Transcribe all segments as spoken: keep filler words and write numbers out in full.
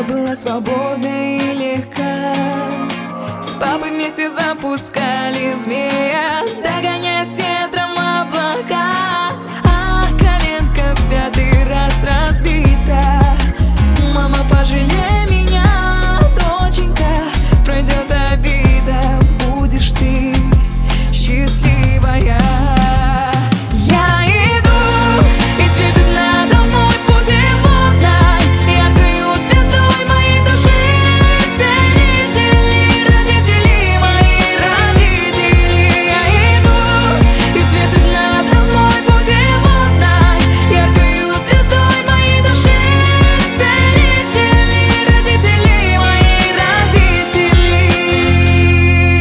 была свободна и легка. С папой вместе запускали змея, догоняя с ветром облака. А коленка в пятый раз разбита. Мама, пожалей меня, доченька, пройдет обида, будешь ты счастливая. Я иду, и светит надо мной путеводной яркою звездой моей души. Целители, родители, мои родители. Я иду, и светит надо мной путеводной яркою звездой моей души. Целители, родители, мои родители.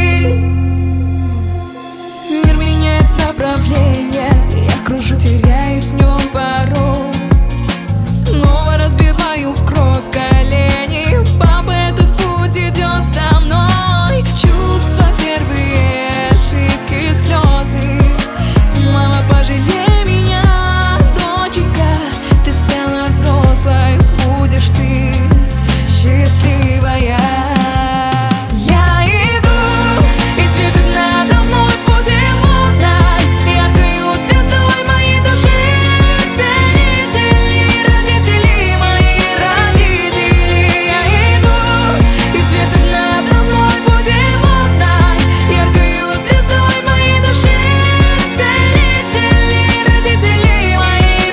Мир меняет направление, я кружу, теряюсь в нем порой. Снова разбиваю в кровь колени. Папа, этот путь идет со мной. Чувства, первые ошибки, слезы. Мама, пожалей меня, доченька, ты стала взрослой, будешь ты счастливая. Я иду, и светит надо мной путеводной яркою звездой моей души. Целители, родители, мои родители. Я иду, и светит надо мной путеводной яркою звездой моей души. Целители, родители, мои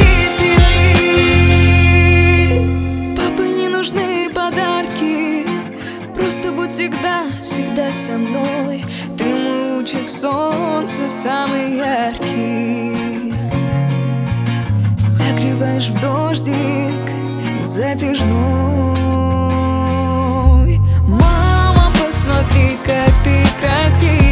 родители. Папа, не нужны подарки, просто будь всегда, всегда со мной. Ты мой лучик солнца, самый яркий. Согреваешь в дождик затяжной. Мама, посмотри, как ты красива.